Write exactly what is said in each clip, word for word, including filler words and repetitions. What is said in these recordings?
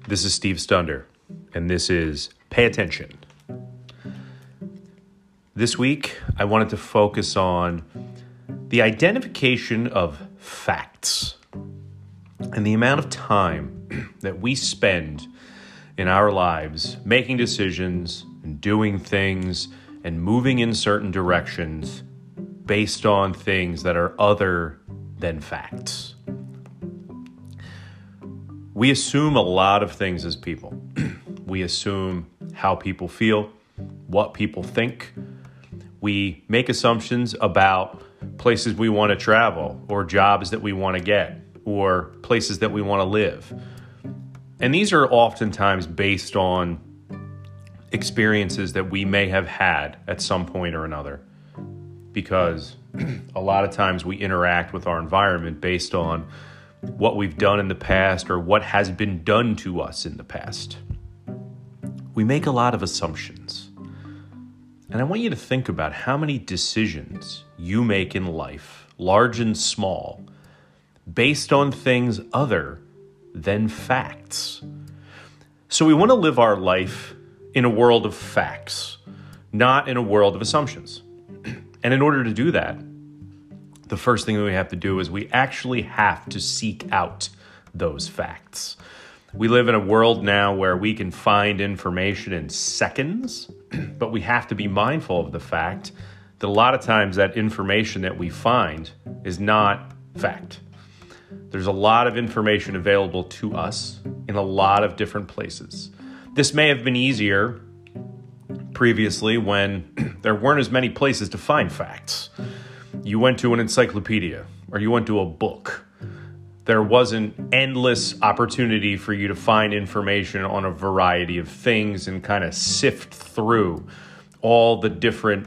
This is Steve Stunder, and this is Pay Attention. This week, I wanted to focus on the identification of facts and the amount of time that we spend in our lives making decisions and doing things and moving in certain directions based on things that are other than facts. We assume a lot of things as people. We assume how people feel, what people think. We make assumptions about places we want to travel or jobs that we want to get or places that we want to live. And these are oftentimes based on experiences that we may have had at some point or another, because a lot of times we interact with our environment based on what we've done in the past or what has been done to us in the past. We make a lot of assumptions. And I want you to think about how many decisions you make in life, large and small, based on things other than facts. So we want to live our life in a world of facts, not in a world of assumptions. And in order to do that, the first thing that we have to do is we actually have to seek out those facts. We live in a world now where we can find information in seconds, but we have to be mindful of the fact that a lot of times that information that we find is not fact. There's a lot of information available to us in a lot of different places. This may have been easier previously when there weren't as many places to find facts. You went to an encyclopedia or you went to a book. There wasn't endless opportunity for you to find information on a variety of things and kind of sift through all the different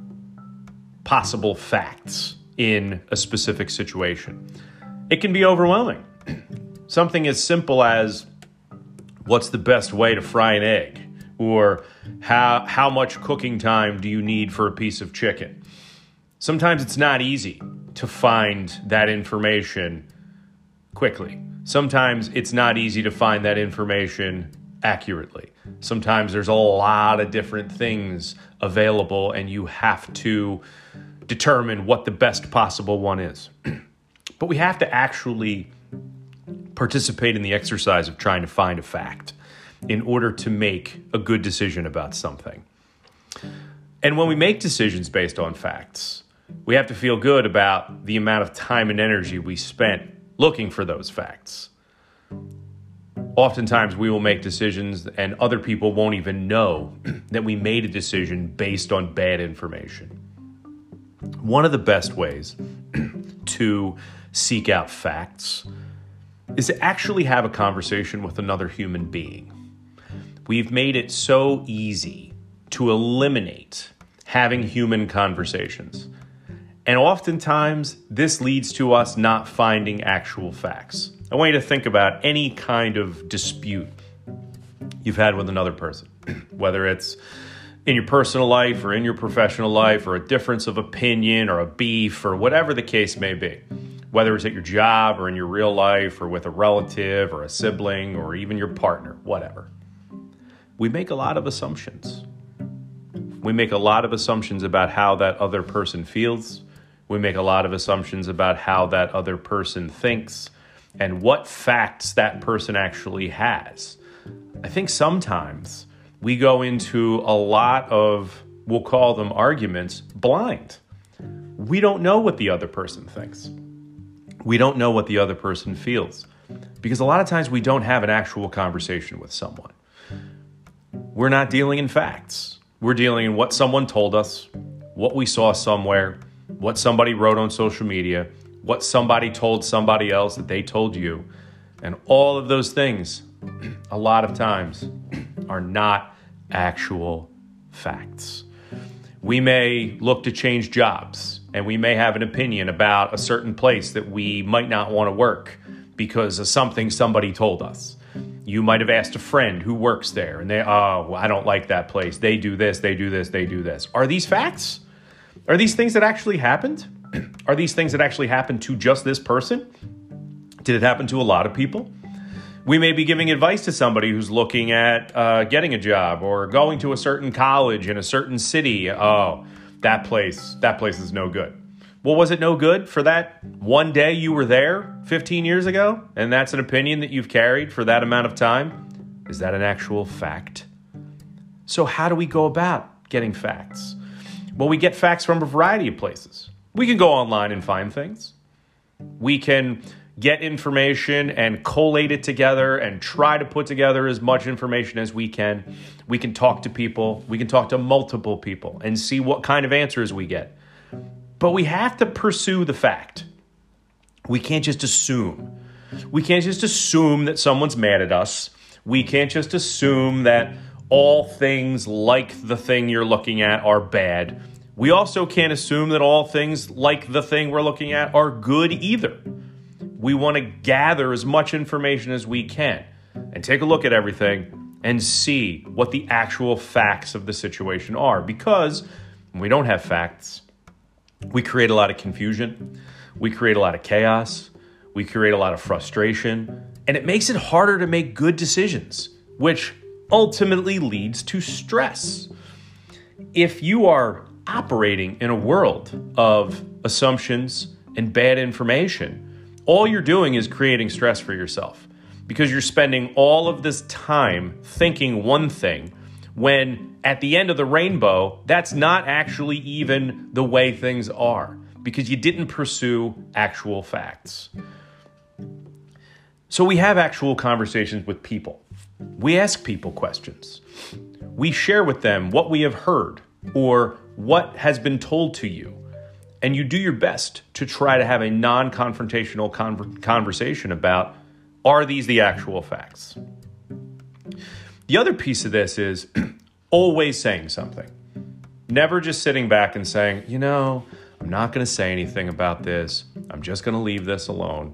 possible facts in a specific situation. It can be overwhelming. Something as simple as what's the best way to fry an egg, or how how much cooking time do you need for a piece of chicken? Sometimes it's not easy to find that information quickly. Sometimes it's not easy to find that information accurately. Sometimes there's a lot of different things available and you have to determine what the best possible one is. But we have to actually participate in the exercise of trying to find a fact in order to make a good decision about something. And when we make decisions based on facts, we have to feel good about the amount of time and energy we spent looking for those facts. Oftentimes we will make decisions and other people won't even know that we made a decision based on bad information. One of the best ways to seek out facts is to actually have a conversation with another human being. We've made it so easy to eliminate having human conversations. And oftentimes, this leads to us not finding actual facts. I want you to think about any kind of dispute you've had with another person, whether it's in your personal life or in your professional life, or a difference of opinion or a beef or whatever the case may be, whether it's at your job or in your real life or with a relative or a sibling or even your partner, whatever. We make a lot of assumptions. We make a lot of assumptions about how that other person feels. We make a lot of assumptions about how that other person thinks and what facts that person actually has. I think sometimes we go into a lot of, we'll call them arguments, blind. We don't know what the other person thinks. We don't know what the other person feels, because a lot of times we don't have an actual conversation with someone. We're not dealing in facts. We're dealing in what someone told us, what we saw somewhere, what somebody wrote on social media, what somebody told somebody else that they told you. And all of those things, a lot of times, are not actual facts. We may look to change jobs, and we may have an opinion about a certain place that we might not want to work because of something somebody told us. You might have asked a friend who works there, and they, oh, well, I don't like that place. They do this, they do this, they do this. Are these facts? Are these things that actually happened? Are these things that actually happened to just this person? Did it happen to a lot of people? We may be giving advice to somebody who's looking at uh, getting a job or going to a certain college in a certain city. Oh, that place, that place is no good. Well, was it no good for that one day you were there fifteen years ago? And that's an opinion that you've carried for that amount of time? Is that an actual fact? So how do we go about getting facts? Well, we get facts from a variety of places. We can go online and find things. We can get information and collate it together and try to put together as much information as we can. We can talk to people. We can talk to multiple people and see what kind of answers we get. But we have to pursue the fact. We can't just assume. We can't just assume that someone's mad at us. We can't just assume that all things like the thing you're looking at are bad. We also can't assume that all things like the thing we're looking at are good either. We want to gather as much information as we can and take a look at everything and see what the actual facts of the situation are. Because when we don't have facts, we create a lot of confusion, we create a lot of chaos, we create a lot of frustration, and it makes it harder to make good decisions, which ultimately leads to stress. If you are operating in a world of assumptions and bad information, all you're doing is creating stress for yourself because you're spending all of this time thinking one thing when at the end of the rainbow, that's not actually even the way things are because you didn't pursue actual facts. So we have actual conversations with people. We ask people questions. We share with them what we have heard or what has been told to you. And you do your best to try to have a non-confrontational con- conversation about, are these the actual facts? The other piece of this is always saying something. Never just sitting back and saying, you know, I'm not going to say anything about this. I'm just going to leave this alone.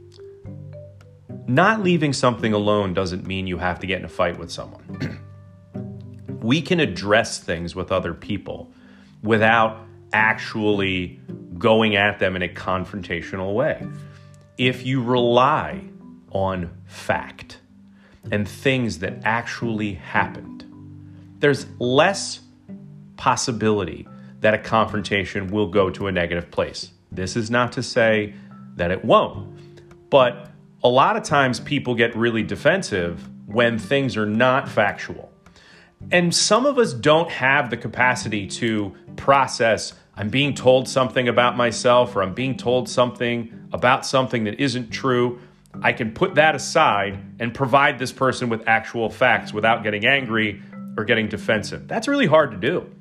Not leaving something alone doesn't mean you have to get in a fight with someone. We can address things with other people without actually going at them in a confrontational way. If you rely on fact and things that actually happened, there's less possibility that a confrontation will go to a negative place. This is not to say that it won't, but a lot of times people get really defensive when things are not factual. And some of us don't have the capacity to process, I'm being told something about myself or I'm being told something about something that isn't true. I can put that aside and provide this person with actual facts without getting angry or getting defensive. That's really hard to do.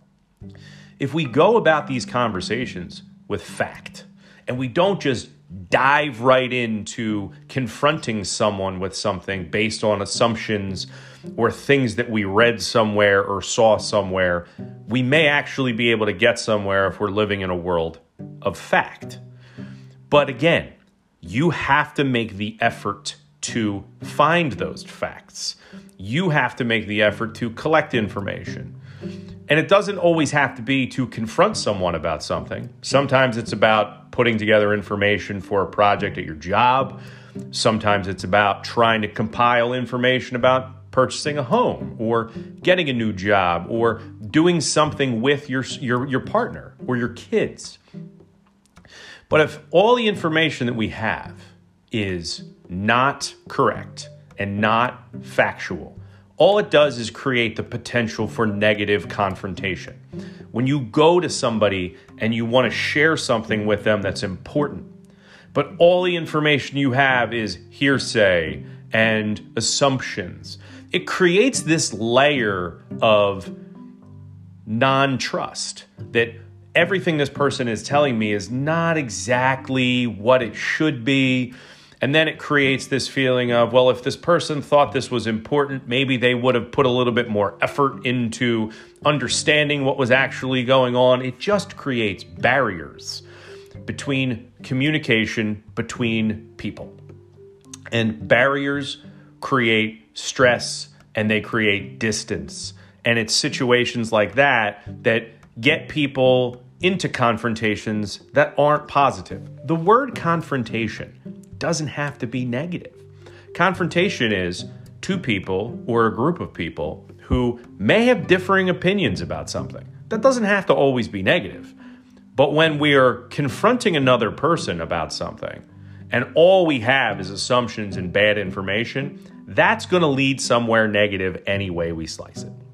If we go about these conversations with fact and we don't just dive right into confronting someone with something based on assumptions or things that we read somewhere or saw somewhere, we may actually be able to get somewhere if we're living in a world of fact. But again, you have to make the effort to find those facts. You have to make the effort to collect information. And it doesn't always have to be to confront someone about something. Sometimes it's about putting together information for a project at your job. Sometimes it's about trying to compile information about purchasing a home or getting a new job or doing something with your, your, your partner or your kids. But if all the information that we have is not correct and not factual, all it does is create the potential for negative confrontation. When you go to somebody and you want to share something with them that's important, but all the information you have is hearsay and assumptions, it creates this layer of non-trust that everything this person is telling me is not exactly what it should be. And then it creates this feeling of, well, if this person thought this was important, maybe they would have put a little bit more effort into understanding what was actually going on. It just creates barriers between communication between people. And barriers create stress and they create distance. And it's situations like that that get people into confrontations that aren't positive. The word confrontation doesn't have to be negative. Confrontation is two people or a group of people who may have differing opinions about something. That doesn't have to always be negative. But when we are confronting another person about something, and all we have is assumptions and bad information, that's going to lead somewhere negative any way we slice it.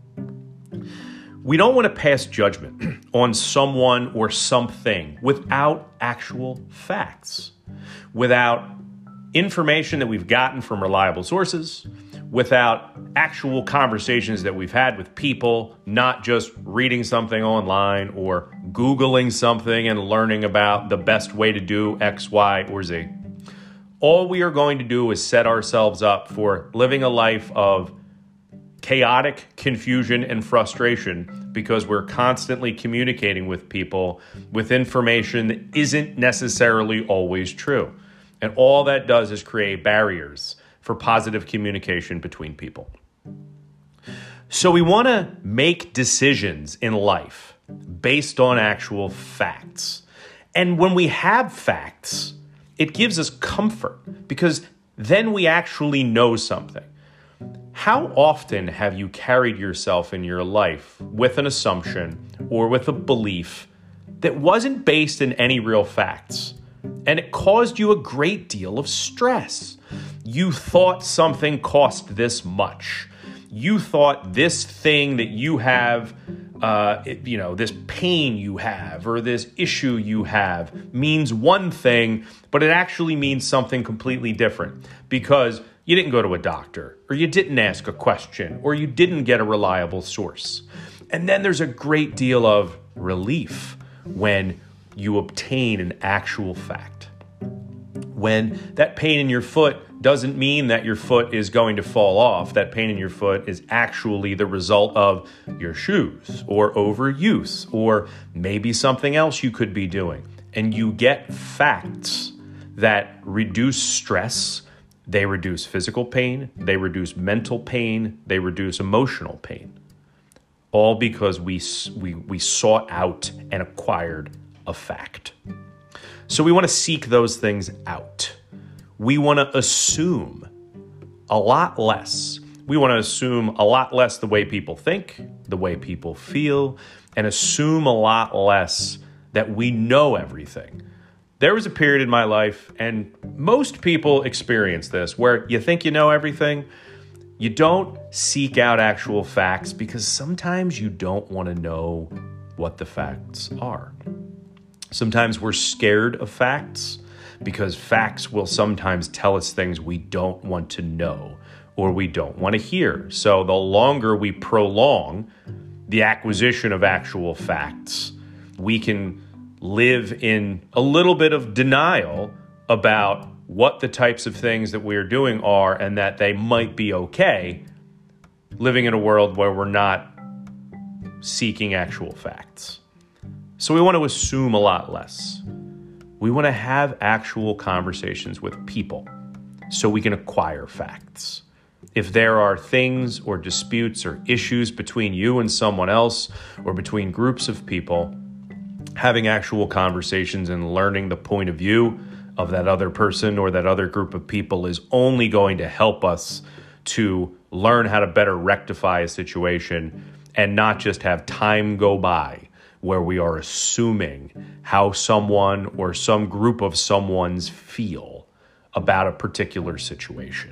We don't want to pass judgment on someone or something without actual facts, without information that we've gotten from reliable sources, without actual conversations that we've had with people, not just reading something online or Googling something and learning about the best way to do X, Y, or Z. All we are going to do is set ourselves up for living a life of chaotic confusion and frustration because we're constantly communicating with people with information that isn't necessarily always true. And all that does is create barriers for positive communication between people. So we want to make decisions in life based on actual facts. And when we have facts, it gives us comfort because then we actually know something. How often have you carried yourself in your life with an assumption or with a belief that wasn't based in any real facts, and it caused you a great deal of stress? You thought something cost this much. You thought this thing that you have, uh, it, you know, this pain you have or this issue you have means one thing, but it actually means something completely different because you didn't go to a doctor or you didn't ask a question or you didn't get a reliable source. And then there's a great deal of relief when you obtain an actual fact. When that pain in your foot doesn't mean that your foot is going to fall off. That pain in your foot is actually the result of your shoes or overuse or maybe something else you could be doing. And you get facts that reduce stress. They reduce physical pain. They reduce mental pain. They reduce emotional pain. All because we, we, we sought out and acquired a fact. So we want to seek those things out. We want to assume a lot less. We want to assume a lot less the way people think, the way people feel, and assume a lot less that we know everything. There was a period in my life, and most people experience this, where you think you know everything. You don't seek out actual facts because sometimes you don't want to know what the facts are. Sometimes we're scared of facts because facts will sometimes tell us things we don't want to know or we don't want to hear. So the longer we prolong the acquisition of actual facts, we can live in a little bit of denial about what the types of things that we're doing are and that they might be okay, living in a world where we're not seeking actual facts. So we want to assume a lot less. We want to have actual conversations with people so we can acquire facts. If there are things or disputes or issues between you and someone else or between groups of people, having actual conversations and learning the point of view of that other person or that other group of people is only going to help us to learn how to better rectify a situation and not just have time go by where we are assuming how someone or some group of someone's feel about a particular situation.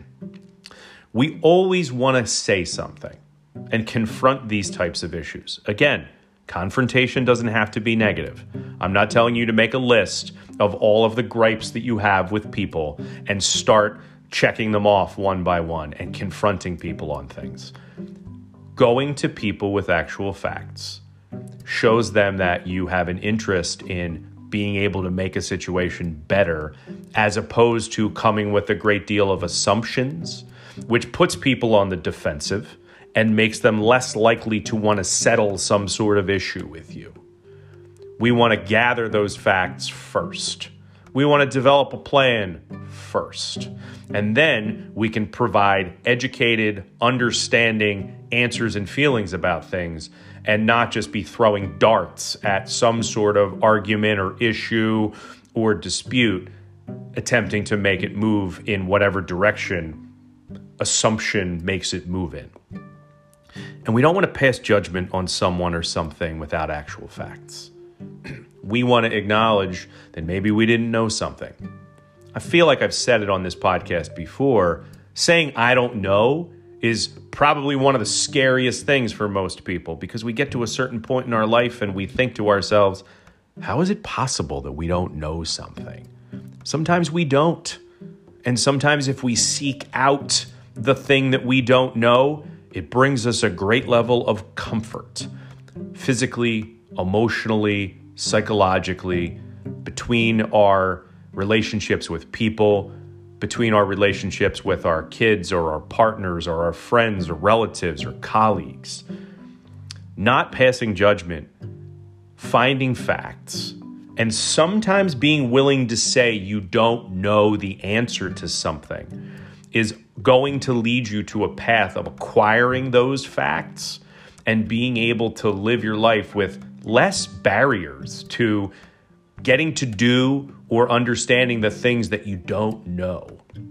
We always want to say something and confront these types of issues. Again, confrontation doesn't have to be negative. I'm not telling you to make a list of all of the gripes that you have with people and start checking them off one by one and confronting people on things. Going to people with actual facts shows them that you have an interest in being able to make a situation better, as opposed to coming with a great deal of assumptions, which puts people on the defensive and makes them less likely to want to settle some sort of issue with you. We want to gather those facts first. We want to develop a plan first. And then we can provide educated, understanding answers and feelings about things and not just be throwing darts at some sort of argument or issue or dispute, attempting to make it move in whatever direction assumption makes it move in. And we don't want to pass judgment on someone or something without actual facts. We want to acknowledge that maybe we didn't know something. I feel like I've said it on this podcast before. Saying I don't know is probably one of the scariest things for most people, because we get to a certain point in our life and we think to ourselves, how is it possible that we don't know something? Sometimes we don't. And sometimes if we seek out the thing that we don't know, it brings us a great level of comfort, physically, emotionally, psychologically, between our relationships with people, between our relationships with our kids or our partners or our friends or relatives or colleagues. Not passing judgment, finding facts, and sometimes being willing to say you don't know the answer to something is going to lead you to a path of acquiring those facts and being able to live your life with less barriers to getting to do or understanding the things that you don't know.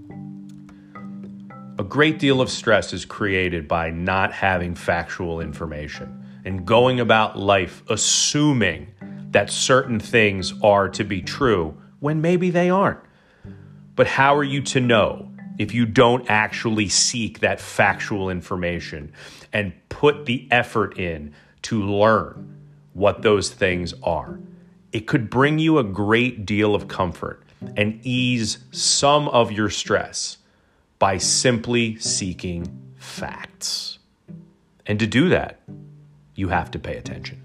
A great deal of stress is created by not having factual information and going about life assuming that certain things are to be true when maybe they aren't. But how are you to know if you don't actually seek that factual information and put the effort in to learn what those things are? It could bring you a great deal of comfort and ease some of your stress by simply seeking facts. And to do that, you have to pay attention.